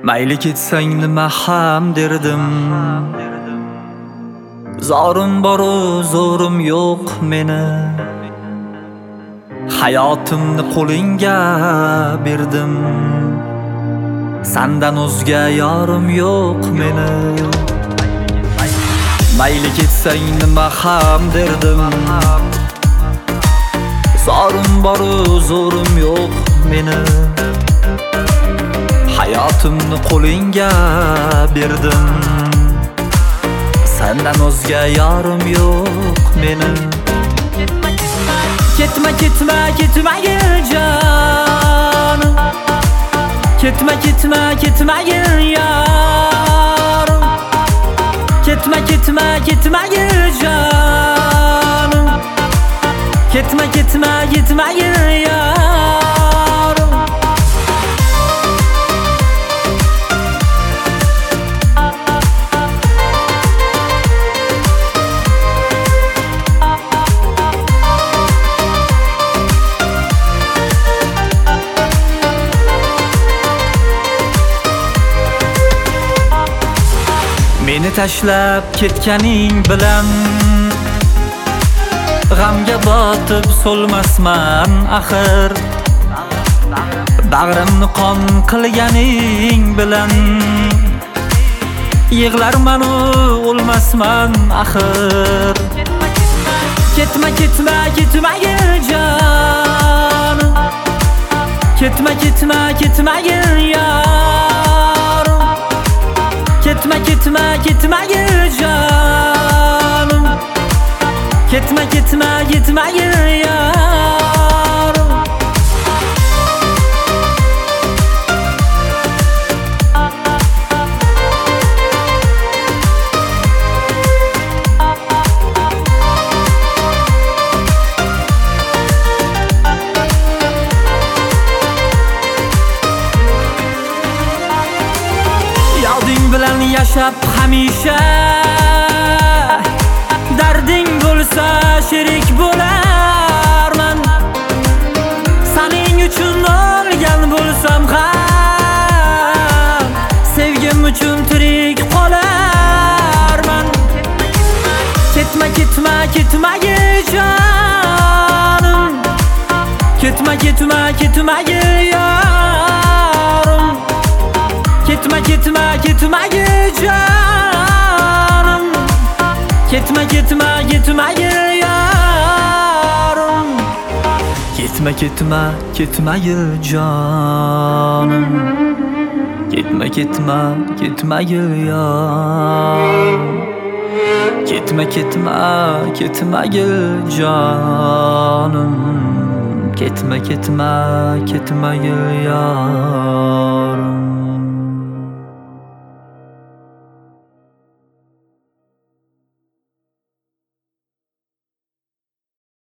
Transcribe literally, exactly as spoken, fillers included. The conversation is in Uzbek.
Mayli ketsang nima ham derdim. Zorim boru zo'rim yo'q meni. Hayotimni qo'lingga berdim. Sandan o'zga yorim yo'q meni. Mayli ketsang nima ham derdim. Zorim boru zo'rim yo'q meni. Hayotimni qo'lingga berdim. Sandan o'zga yorim yo'q meni. Ketma ketma ketmagin jonim. Ketma ketma ketmagin yorim. Ketma ketma ketmagin jonim. Ketma ketma ketmagin yorim. Meni tashlab ketganing bilan g'amga botib so'lmasman axir. Bag'rimni qon qilganing bilan yig'larman u o'lmasman axir. Ketma ketma ketmagin jonim. Ketma ketma ketmagin yorim. Ketma ketma ketmagin jonim. Ketma ketma ketmagin yorim. Yoding bilan yashab hamisha, darding bo'lsa sherik bo'larman. Sening uchun o'lgan bo'lsam ham, sevgim uchun tirik qolarman. Ketma ketma ketmagin jonim. Ketma ketma ketmagin yorim. Ketma ketma ketmagin jonim. Ketma ketma ketmagin yorim. Ketma ketma ketmagin jonim. Ketma ketma ketmagin yorim. Ketma ketma ketmagin jonim. Ketma ketma ketmagin yorim.